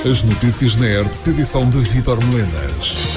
As notícias na ERTS, edição de Vítor Melenas.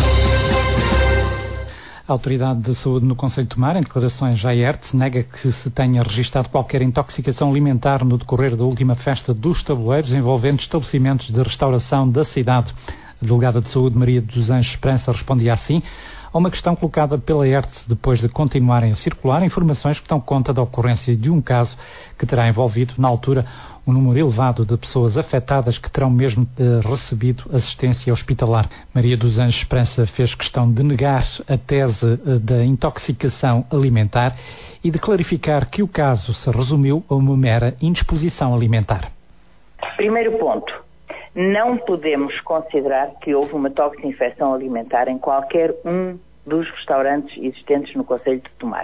A Autoridade de Saúde no Concelho de Tomar, em declarações à ERTS, nega que se tenha registado qualquer intoxicação alimentar no decorrer da última festa dos tabuleiros envolvendo estabelecimentos de restauração da cidade. A Delegada de Saúde, Maria dos Anjos Esperança, respondia assim a uma questão colocada pela ERTS depois de continuarem a circular informações que dão conta da ocorrência de um caso que terá envolvido, na altura, um número elevado de pessoas afetadas que terão mesmo recebido assistência hospitalar. Maria dos Anjos Esperança fez questão de negar a tese da intoxicação alimentar e de clarificar que o caso se resumiu a uma mera indisposição alimentar. Primeiro ponto. Não podemos considerar que houve uma toxinfecção alimentar em qualquer um dos restaurantes existentes no Concelho de Tomar.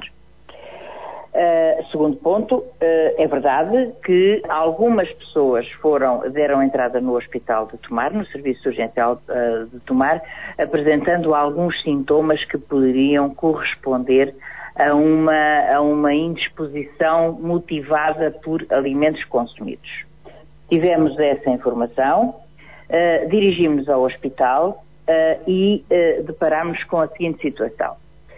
Segundo ponto, é verdade que algumas pessoas deram entrada no hospital de Tomar, no serviço urgencial de Tomar, apresentando alguns sintomas que poderiam corresponder a uma indisposição motivada por alimentos consumidos. Tivemos essa informação, dirigimos-nos ao hospital e deparámos com a seguinte situação.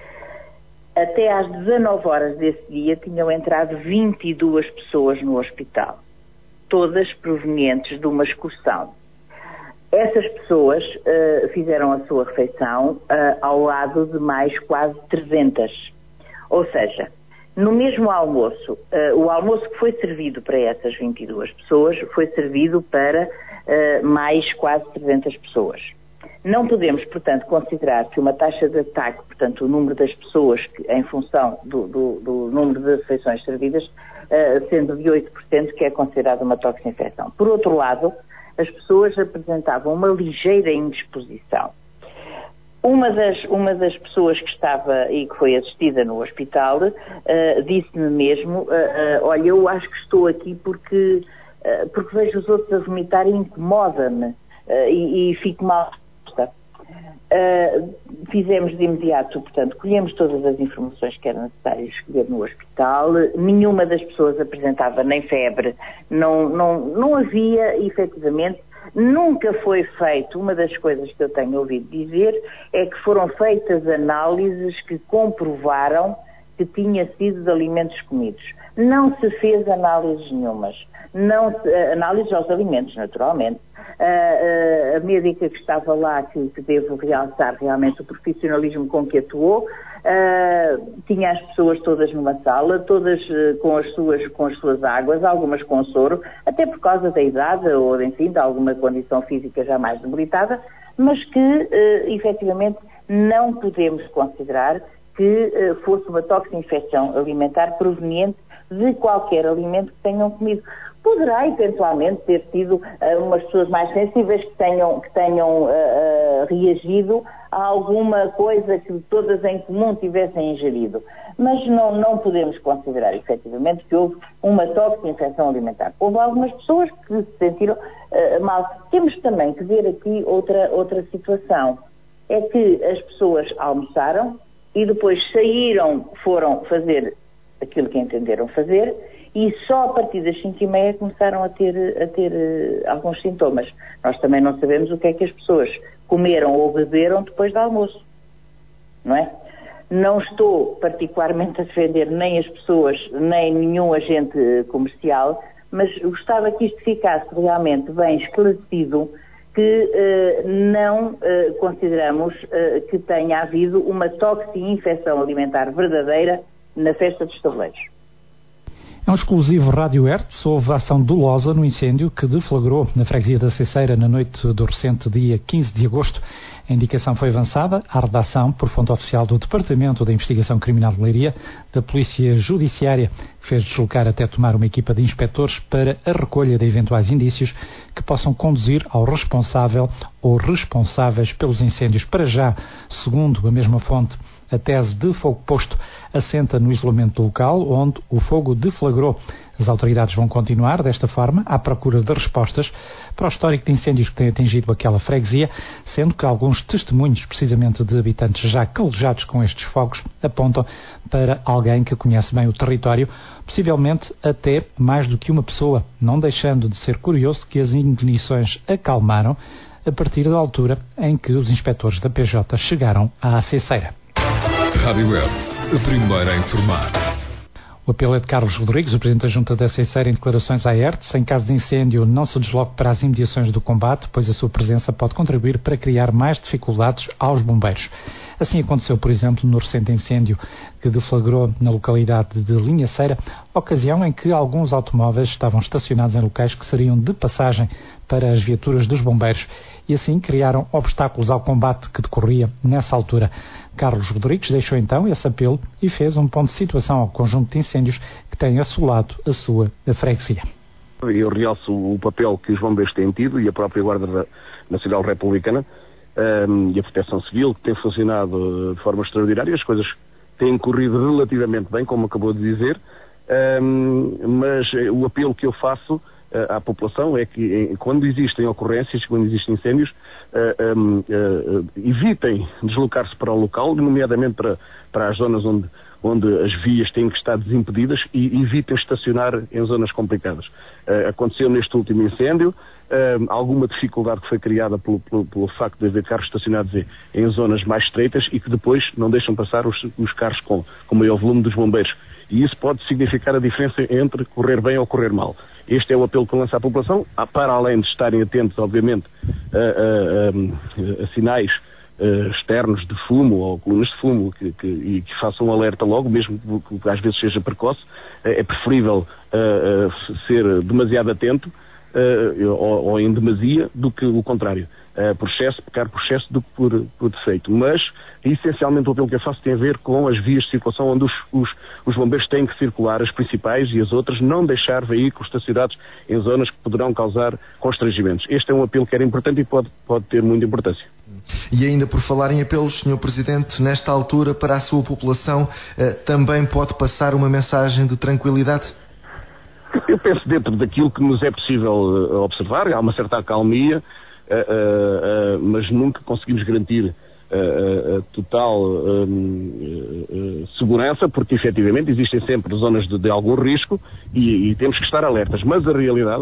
Até às 19 horas desse dia tinham entrado 22 pessoas no hospital, todas provenientes de uma excursão. Essas pessoas fizeram a sua refeição ao lado de mais quase 300. Ou seja, no mesmo almoço, o almoço que foi servido para essas 22 pessoas foi servido para mais quase 300 pessoas. Não podemos, portanto, considerar que uma taxa de ataque, portanto, o número das pessoas em função do número de refeições servidas, sendo de 8%, que é considerada uma toxinfecção. Por outro lado, as pessoas apresentavam uma ligeira indisposição. Uma das pessoas que estava e que foi assistida no hospital disse-me mesmo, olha, eu acho que estou aqui porque vejo os outros a vomitar e incomoda-me e fico mal. Fizemos de imediato, portanto, colhemos todas as informações que eram necessárias escolher no hospital. Nenhuma das pessoas apresentava nem febre, não havia, efetivamente. Nunca foi feito, uma das coisas que eu tenho ouvido dizer é que foram feitas análises que comprovaram que tinha sido de alimentos comidos. Não se fez análises nenhumas. Análises aos alimentos, naturalmente. A médica que estava lá, que devo realçar realmente o profissionalismo com que atuou, tinha as pessoas todas numa sala, todas com as suas águas, algumas com soro, até por causa da idade ou, enfim, de alguma condição física já mais debilitada, mas que, efetivamente, não podemos considerar que fosse uma toxinfecção alimentar proveniente de qualquer alimento que tenham comido. Poderá, eventualmente, ter sido umas pessoas mais sensíveis que tenham reagido a alguma coisa que todas em comum tivessem ingerido. Mas não podemos considerar, efetivamente, que houve uma toxinfecção alimentar. Houve algumas pessoas que se sentiram mal. Temos também que ver aqui outra situação. É que as pessoas almoçaram e depois foram fazer aquilo que entenderam fazer, e só a partir das 5h30 começaram a ter alguns sintomas. Nós também não sabemos o que é que as pessoas comeram ou beberam depois do almoço, não é? Não estou particularmente a defender nem as pessoas, nem nenhum agente comercial, mas gostava que isto ficasse realmente bem esclarecido, que não consideramos que tenha havido uma toxinfecção alimentar verdadeira na festa dos tabuleiros. É um exclusivo Rádio ERTS. Houve ação dolosa no incêndio que deflagrou na freguesia da Ceceira na noite do recente dia 15 de agosto. A indicação foi avançada à redação por fonte oficial do Departamento da Investigação Criminal de Leiria, da Polícia Judiciária, que fez deslocar até Tomar uma equipa de inspectores para a recolha de eventuais indícios que possam conduzir ao responsável ou responsáveis pelos incêndios. Para já, segundo a mesma fonte, a tese de fogo posto assenta no isolamento do local onde o fogo deflagrou. As autoridades vão continuar, desta forma, à procura de respostas para o histórico de incêndios que tem atingido aquela freguesia, sendo que alguns testemunhos, precisamente de habitantes já calejados com estes fogos, apontam para alguém que conhece bem o território, possivelmente até mais do que uma pessoa, não deixando de ser curioso que as ignições acalmaram a partir da altura em que os inspectores da PJ chegaram à acesseira. Rádio Web, a primeira a informar. O apelo é de Carlos Rodrigues, o Presidente da Junta da Acesseira, em declarações à ERTE. Em caso de incêndio, não se desloque para as imediações do combate, pois a sua presença pode contribuir para criar mais dificuldades aos bombeiros. Assim aconteceu, por exemplo, no recente incêndio que deflagrou na localidade de Linhaceira, ocasião em que alguns automóveis estavam estacionados em locais que seriam de passagem para as viaturas dos bombeiros e assim criaram obstáculos ao combate que decorria nessa altura. Carlos Rodrigues deixou então esse apelo e fez um ponto de situação ao conjunto de incêndios que tem assolado a sua freguesia. Eu realço o papel que os bombeiros têm tido e a própria Guarda Nacional Republicana e a Proteção Civil, que tem funcionado de forma extraordinária. As coisas têm corrido relativamente bem, como acabou de dizer, mas o apelo que eu faço à população é que quando existem ocorrências, quando existem incêndios, evitem deslocar-se para o local, nomeadamente para as zonas onde as vias têm que estar desimpedidas, e evitem estacionar em zonas complicadas. Aconteceu neste último incêndio alguma dificuldade que foi criada pelo facto de haver carros estacionados em zonas mais estreitas e que depois não deixam passar os carros com maior volume dos bombeiros. E isso pode significar a diferença entre correr bem ou correr mal. Este é o apelo que eu lanço à população, para além de estarem atentos, obviamente, a sinais externos de fumo ou colunas de fumo e que façam um alerta logo, mesmo que às vezes seja precoce. É preferível ser demasiado atento ou em demasia do que o contrário. Pecar por excesso do que por defeito. Mas, essencialmente, o apelo que eu faço tem a ver com as vias de circulação onde os bombeiros têm que circular, as principais e as outras, não deixar veículos estacionados em zonas que poderão causar constrangimentos. Este é um apelo que era importante e pode ter muita importância. E ainda por falar em apelos, Sr. Presidente, nesta altura, para a sua população, também pode passar uma mensagem de tranquilidade? Eu penso dentro daquilo que nos é possível observar, há uma certa acalmia, mas nunca conseguimos garantir a total segurança, porque efetivamente existem sempre zonas de algum risco e temos que estar alertas. Mas a realidade,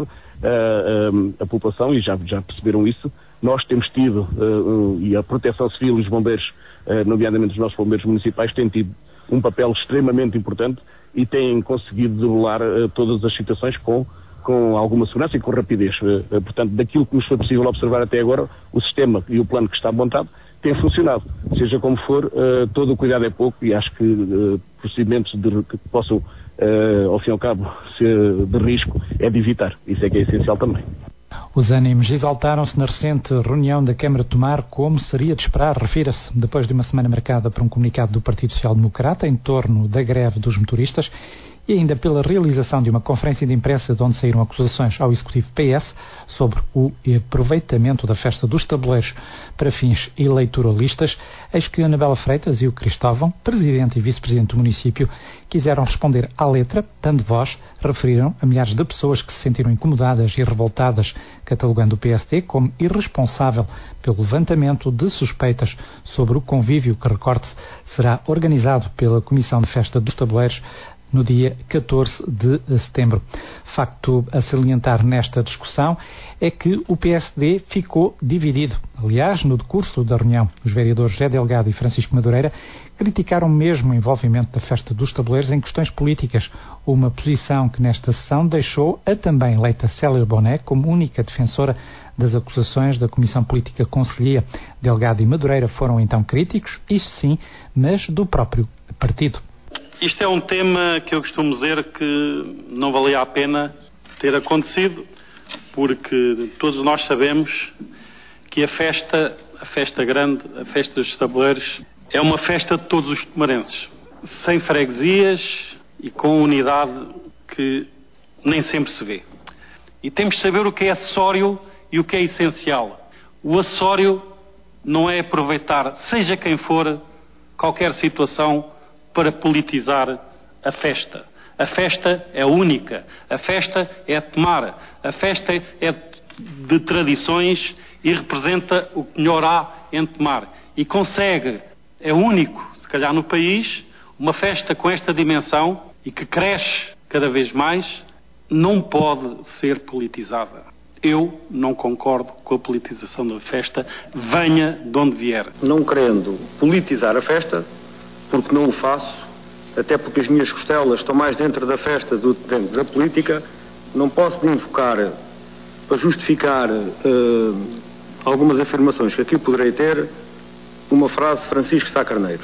a população, e já perceberam isso, nós temos tido, e a Proteção Civil e os bombeiros, nomeadamente os nossos bombeiros municipais, têm tido um papel extremamente importante e têm conseguido debelar todas as situações com alguma segurança e com rapidez. Portanto, daquilo que nos foi possível observar até agora, o sistema e o plano que está montado tem funcionado. Seja como for, todo o cuidado é pouco e acho que procedimentos que possam, ao fim e ao cabo, ser de risco, é de evitar. Isso é que é essencial também. Os ânimos exaltaram-se na recente reunião da Câmara de Tomar, como seria de esperar, refira-se, depois de uma semana marcada por um comunicado do Partido Social Democrata em torno da greve dos motoristas e ainda pela realização de uma conferência de imprensa de onde saíram acusações ao Executivo PS sobre o aproveitamento da festa dos tabuleiros para fins eleitoralistas, eis que Anabela Freitas e o Cristóvão, Presidente e Vice-Presidente do município, quiseram responder à letra, dando voz, referiram a milhares de pessoas que se sentiram incomodadas e revoltadas, catalogando o PSD como irresponsável pelo levantamento de suspeitas sobre o convívio que, recorde-se, será organizado pela Comissão de Festa dos Tabuleiros no dia 14 de setembro. Facto a salientar nesta discussão é que o PSD ficou dividido. Aliás, no decurso da reunião, os vereadores José Delgado e Francisco Madureira criticaram mesmo o envolvimento da festa dos tabuleiros em questões políticas, uma posição que nesta sessão deixou a também eleita Célia Boné como única defensora das acusações da Comissão Política Conselhia. Delgado e Madureira foram então críticos, isso sim, mas do próprio partido. Isto é um tema que eu costumo dizer que não valia a pena ter acontecido, porque todos nós sabemos que a festa grande, a festa dos tabuleiros, é uma festa de todos os tomarenses, sem freguesias e com unidade que nem sempre se vê. E temos de saber o que é acessório e o que é essencial. O acessório não é aproveitar, seja quem for, qualquer situação para politizar a festa. A festa é única, a festa é Tomar, a festa é de tradições e representa o que melhor há em Tomar. E consegue, é único, se calhar no país, uma festa com esta dimensão e que cresce cada vez mais, não pode ser politizada. Eu não concordo com a politização da festa, venha de onde vier. Não querendo politizar a festa, porque não o faço, até porque as minhas costelas estão mais dentro da festa do que dentro da política, não posso invocar para justificar algumas afirmações que aqui poderei ter, uma frase de Francisco Sá Carneiro.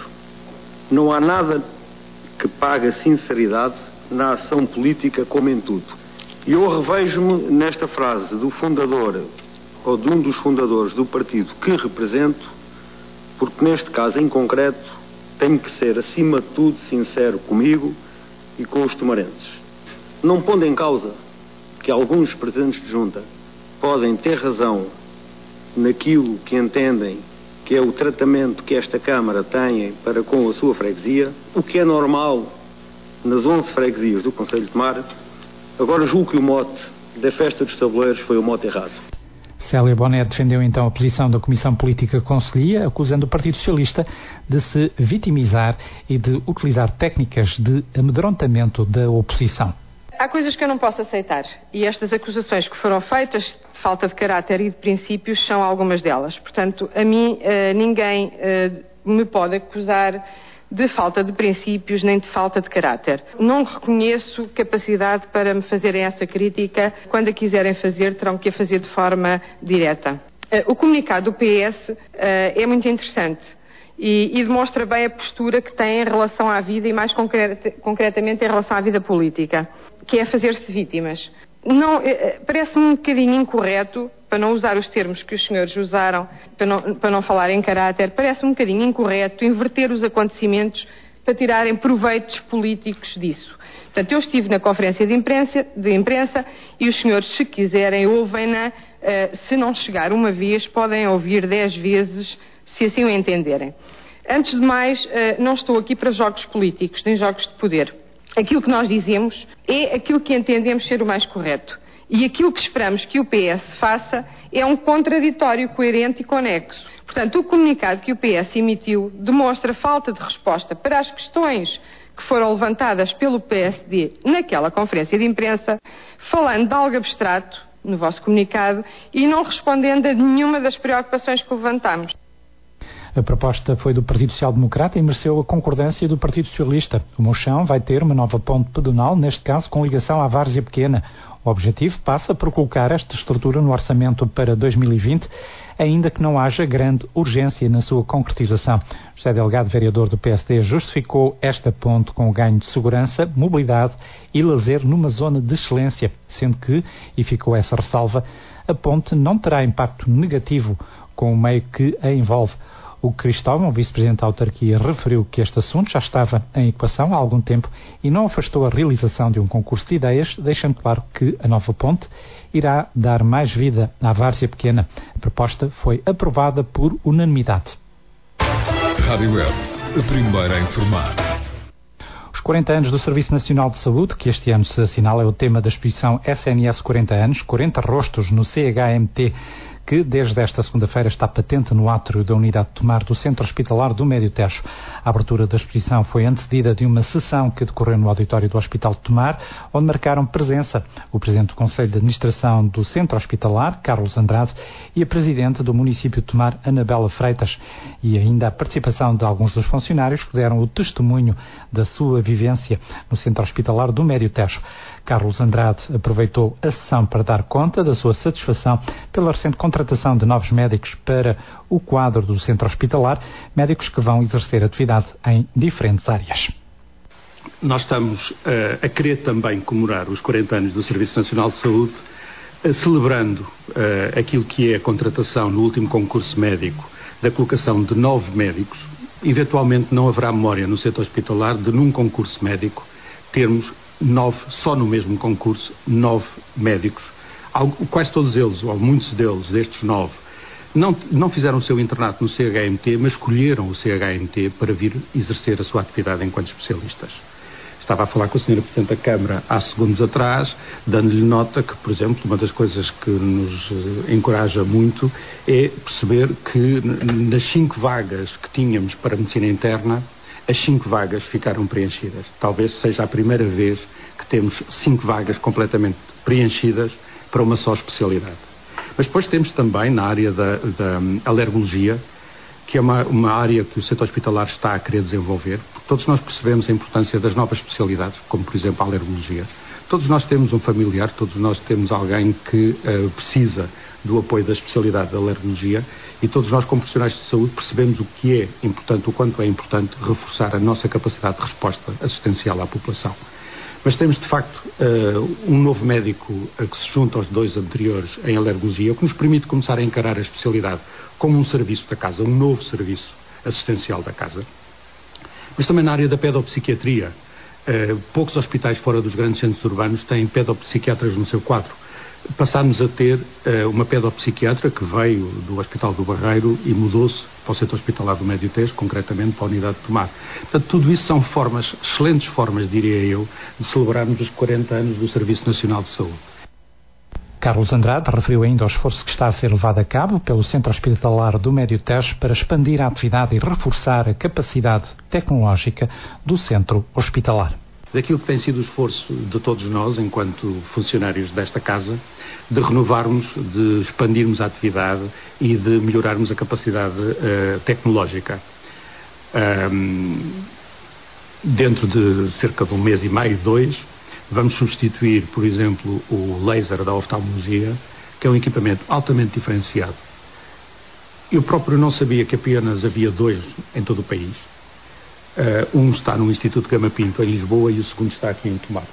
Não há nada que pague a sinceridade na ação política como em tudo. E eu revejo-me nesta frase do fundador, ou de um dos fundadores do partido que represento, porque neste caso em concreto tenho que ser acima de tudo sincero comigo e com os tomarenses. Não pondo em causa que alguns presidentes de junta podem ter razão naquilo que entendem que é o tratamento que esta Câmara tem para com a sua freguesia, o que é normal nas 11 freguesias do Concelho de Tomar. Agora julgo que o mote da festa dos tabuleiros foi o mote errado. Célia Bonet defendeu então a posição da Comissão Política Conselhia, acusando o Partido Socialista de se vitimizar e de utilizar técnicas de amedrontamento da oposição. Há coisas que eu não posso aceitar e estas acusações que foram feitas de falta de caráter e de princípios são algumas delas. Portanto, a mim ninguém me pode acusar de falta de princípios nem de falta de caráter. Não reconheço capacidade para me fazerem essa crítica. Quando a quiserem fazer, terão que a fazer de forma direta. O comunicado do PS é muito interessante e demonstra bem a postura que tem em relação à vida e mais concretamente em relação à vida política, que é fazer-se vítimas. Parece-me um bocadinho incorreto, para não usar os termos que os senhores usaram, para não falar em caráter, parece-me um bocadinho incorreto inverter os acontecimentos para tirarem proveitos políticos disso. Portanto, eu estive na conferência de imprensa e os senhores, se quiserem, ouvem-na. Se não chegar uma vez, podem ouvir 10 vezes, se assim o entenderem. Antes de mais, não estou aqui para jogos políticos, nem jogos de poder. Aquilo que nós dizemos é aquilo que entendemos ser o mais correto. E aquilo que esperamos que o PS faça é um contraditório coerente e conexo. Portanto, o comunicado que o PS emitiu demonstra falta de resposta para as questões que foram levantadas pelo PSD naquela conferência de imprensa, falando de algo abstrato no vosso comunicado e não respondendo a nenhuma das preocupações que levantámos. A proposta foi do Partido Social Democrata e mereceu a concordância do Partido Socialista. O Monchão vai ter uma nova ponte pedonal, neste caso com ligação à Várzea Pequena. O objetivo passa por colocar esta estrutura no orçamento para 2020, ainda que não haja grande urgência na sua concretização. José Delgado, vereador do PSD, justificou esta ponte com o ganho de segurança, mobilidade e lazer numa zona de excelência, sendo que, e ficou essa ressalva, a ponte não terá impacto negativo com o meio que a envolve. O Cristóvão, vice-presidente da autarquia, referiu que este assunto já estava em equação há algum tempo e não afastou a realização de um concurso de ideias, deixando claro que a nova ponte irá dar mais vida à Várzea Pequena. A proposta foi aprovada por unanimidade. Rádio Web, a primeira a informar. Os 40 anos do Serviço Nacional de Saúde, que este ano se assinala, é o tema da exposição SNS 40 anos, 40 rostos no CHMT, que desde esta segunda-feira está patente no átrio da unidade de Tomar do Centro Hospitalar do Médio Tejo. A abertura da exposição foi antecedida de uma sessão que decorreu no auditório do Hospital de Tomar, onde marcaram presença o Presidente do Conselho de Administração do Centro Hospitalar, Carlos Andrade, e a Presidente do município de Tomar, Anabela Freitas, e ainda a participação de alguns dos funcionários que deram o testemunho da sua vivência no Centro Hospitalar do Médio Tejo. Carlos Andrade aproveitou a sessão para dar conta da sua satisfação pela recente contratação de novos médicos para o quadro do centro hospitalar, médicos que vão exercer atividade em diferentes áreas. Nós estamos a querer também comemorar os 40 anos do Serviço Nacional de Saúde, celebrando aquilo que é a contratação no último concurso médico da colocação de 9 médicos. Eventualmente não haverá memória no centro hospitalar de num concurso médico termos 9, só no mesmo concurso, 9 médicos. Quase todos eles, ou muitos deles, destes 9, não fizeram o seu internato no CHMT, mas escolheram o CHMT para vir exercer a sua atividade enquanto especialistas. Estava a falar com a Sra. Presidente da Câmara há segundos atrás, dando-lhe nota que, por exemplo, uma das coisas que nos encoraja muito é perceber que nas 5 vagas que tínhamos para Medicina Interna, as 5 vagas ficaram preenchidas. Talvez seja a primeira vez que temos 5 vagas completamente preenchidas para uma só especialidade. Mas depois temos também na área da alergologia, que é uma área que o centro hospitalar está a querer desenvolver. Todos nós percebemos a importância das novas especialidades, como por exemplo a alergologia. Todos nós temos um familiar, todos nós temos alguém que precisa do apoio da especialidade da alergologia, e todos nós como profissionais de saúde percebemos o que é importante, o quanto é importante reforçar a nossa capacidade de resposta assistencial à população. Mas temos, de facto, um novo médico que se junta aos 2 anteriores em alergologia, o que nos permite começar a encarar a especialidade como um serviço da casa, um novo serviço assistencial da casa. Mas também na área da pedopsiquiatria. Poucos hospitais fora dos grandes centros urbanos têm pedopsiquiatras no seu quadro. Passámos a ter uma pedopsiquiatra que veio do Hospital do Barreiro e mudou-se para o Centro Hospitalar do Médio Tejo, concretamente para a Unidade de Tomar. Portanto, tudo isso são formas, excelentes formas, diria eu, de celebrarmos os 40 anos do Serviço Nacional de Saúde. Carlos Andrade referiu ainda o esforço que está a ser levado a cabo pelo Centro Hospitalar do Médio Tejo para expandir a atividade e reforçar a capacidade tecnológica do centro hospitalar. Daquilo que tem sido o esforço de todos nós, enquanto funcionários desta casa, de renovarmos, de expandirmos a atividade e de melhorarmos a capacidade tecnológica. Dentro de cerca de 1 mês e meio, 2, vamos substituir, por exemplo, o laser da oftalmologia, que é um equipamento altamente diferenciado. Eu próprio não sabia que apenas havia 2 em todo o país. Um está no Instituto Gama Pinto, em Lisboa, e o segundo está aqui em Tomar.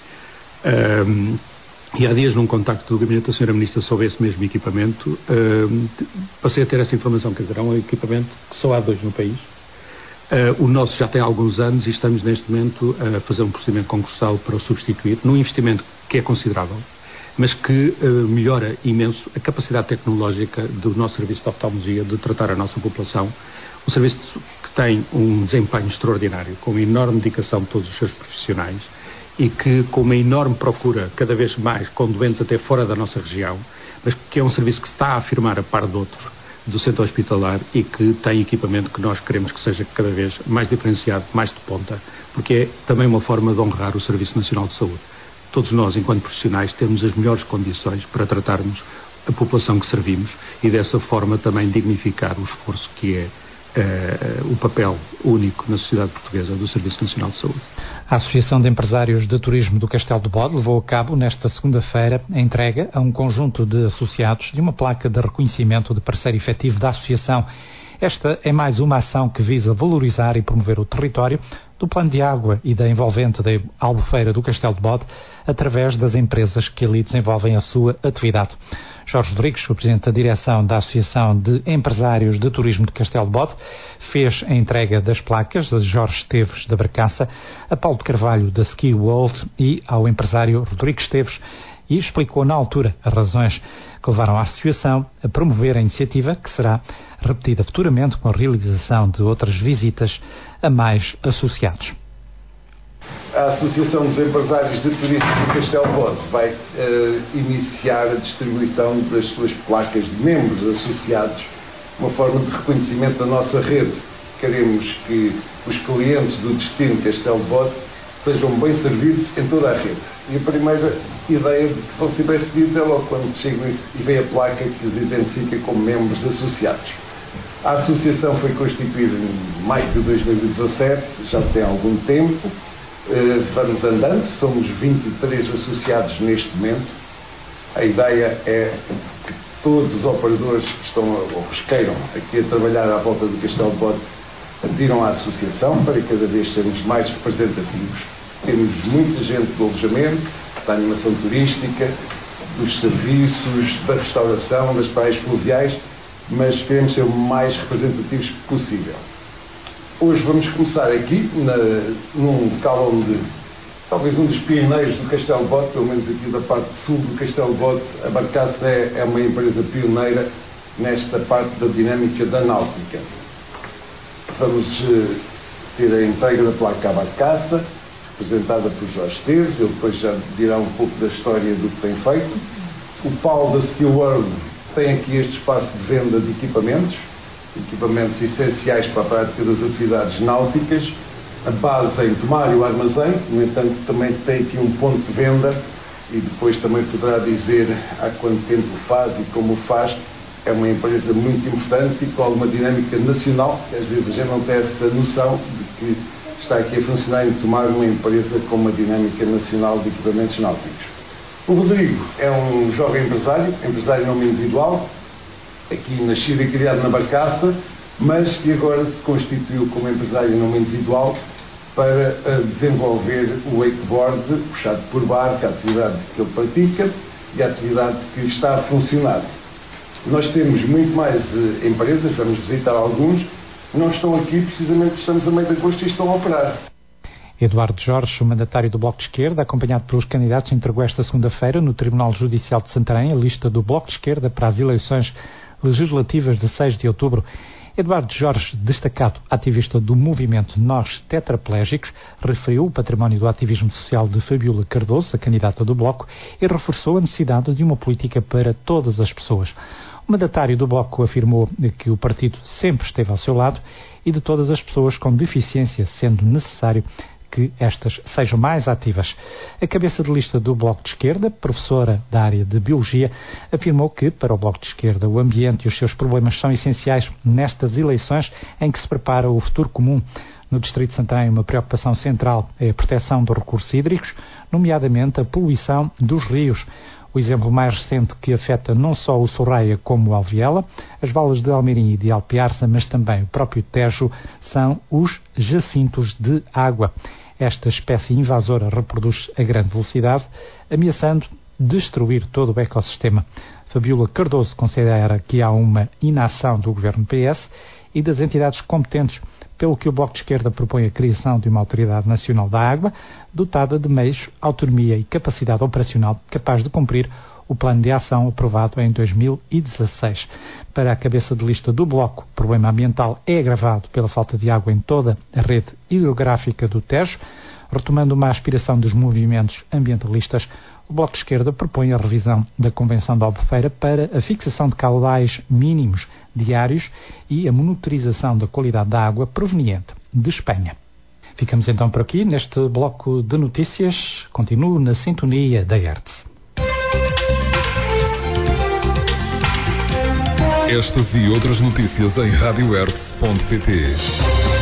E há dias, num contacto do gabinete da Sra. Ministra sobre esse mesmo equipamento, passei a ter essa informação, quer dizer, é um equipamento que só há 2 no país. O nosso já tem alguns anos e estamos neste momento a fazer um procedimento concursal para o substituir, num investimento que é considerável, mas que melhora imenso a capacidade tecnológica do nosso serviço de oftalmologia de tratar a nossa população. Um serviço que tem um desempenho extraordinário, com uma enorme dedicação de todos os seus profissionais e que com uma enorme procura, cada vez mais, com doentes até fora da nossa região, mas que é um serviço que se está a afirmar a par de outros do centro hospitalar e que tem equipamento que nós queremos que seja cada vez mais diferenciado, mais de ponta, porque é também uma forma de honrar o Serviço Nacional de Saúde. Todos nós, enquanto profissionais, temos as melhores condições para tratarmos a população que servimos e dessa forma também dignificar o esforço que é o papel único na sociedade portuguesa do Serviço Nacional de Saúde. A Associação de Empresários de Turismo do Castelo de Bode levou a cabo nesta segunda-feira a entrega a um conjunto de associados de uma placa de reconhecimento de parceiro efetivo da associação. Esta é mais uma ação que visa valorizar e promover o território do plano de água e da envolvente da Albufeira do Castelo de Bode através das empresas que ali desenvolvem a sua atividade. Jorge Rodrigues, o presidente da direção da Associação de Empresários de Turismo de Castelo de Bode, fez a entrega das placas a Jorge Esteves da Barcaça, a Paulo de Carvalho da Ski World e ao empresário Rodrigo Esteves, e explicou na altura as razões que levaram a associação a promover a iniciativa, que será repetida futuramente com a realização de outras visitas a mais associados. A Associação dos Empresários de Turismo do Castelo de Bode vai iniciar a distribuição das suas placas de membros associados, uma forma de reconhecimento da nossa rede. Queremos que os clientes do destino Castelo de Bode sejam bem servidos em toda a rede. E a primeira ideia de que vão ser bem recebidos é logo quando chegam e veem a placa que os identifica como membros associados. A associação foi constituída em maio de 2017, já tem algum tempo. Vamos andando, somos 23 associados neste momento. A ideia é que todos os operadores que estão ou que queiram aqui a trabalhar à volta do Castelo de Bode adiram à associação para cada vez sermos mais representativos. Temos muita gente do alojamento, da animação turística, dos serviços, da restauração, das praias fluviais, mas queremos ser o mais representativos possível. Hoje vamos começar aqui, num local onde, talvez um dos pioneiros do Castelo de Bode, pelo menos aqui da parte sul do Castelo de Bode, a Barcaça é uma empresa pioneira nesta parte da dinâmica da náutica. Vamos ter a entrega da placa à barcaça, representada por Jorge Esteves. Ele depois já dirá um pouco da história do que tem feito. O Paulo da Skill World tem aqui este espaço de venda de equipamentos essenciais para a prática das atividades náuticas. A base em Tomar e o armazém, no entanto, também tem aqui um ponto de venda e depois também poderá dizer há quanto tempo faz e como faz. É uma empresa muito importante e com alguma dinâmica nacional, que às vezes a gente não tem essa noção de que está aqui a funcionar em Tomar uma empresa com uma dinâmica nacional de equipamentos náuticos. O Rodrigo é um jovem empresário em nome individual, aqui nascido e criado na barcaça, mas que agora se constituiu como empresário em nome individual para desenvolver o wakeboard puxado por barco, a atividade que ele pratica e a atividade que está a funcionar. Nós temos muito mais empresas, vamos visitar alguns, não estão aqui precisamente porque estamos a meio de agosto e estão a operar. Eduardo Jorge, o mandatário do Bloco de Esquerda, acompanhado pelos candidatos, entregou esta segunda-feira no Tribunal Judicial de Santarém a lista do Bloco de Esquerda para as eleições legislativas de 6 de outubro. Eduardo Jorge, destacado ativista do movimento Nós Tetraplégicos, referiu o património do ativismo social de Fabiola Cardoso, a candidata do Bloco, e reforçou a necessidade de uma política para todas as pessoas. O mandatário do Bloco afirmou que o partido sempre esteve ao seu lado e de todas as pessoas com deficiência, sendo necessário que estas sejam mais ativas. A cabeça de lista do Bloco de Esquerda, professora da área de Biologia, afirmou que, para o Bloco de Esquerda, o ambiente e os seus problemas são essenciais nestas eleições em que se prepara o futuro comum. No Distrito de Santarém, uma preocupação central é a proteção dos recursos hídricos, nomeadamente a poluição dos rios. O exemplo mais recente que afeta não só o Sorraia como o Alviela, as valas de Almeirim e de Alpiarça, mas também o próprio Tejo, são os jacintos de água. Esta espécie invasora reproduz-se a grande velocidade, ameaçando destruir todo o ecossistema. Fabiola Cardoso considera que há uma inação do governo PS e das entidades competentes, pelo que o Bloco de Esquerda propõe a criação de uma Autoridade Nacional da Água, dotada de meios, autonomia e capacidade operacional capaz de cumprir o plano de ação aprovado em 2016. Para a cabeça de lista do Bloco, o problema ambiental é agravado pela falta de água em toda a rede hidrográfica do Tejo. Retomando uma aspiração dos movimentos ambientalistas, o Bloco de Esquerda propõe a revisão da Convenção de Albufeira para a fixação de caudais mínimos diários e a monitorização da qualidade da água proveniente de Espanha. Ficamos então por aqui neste bloco de notícias. Continuo na sintonia da Hertz. Estas e outras notícias em radiohertz.pt.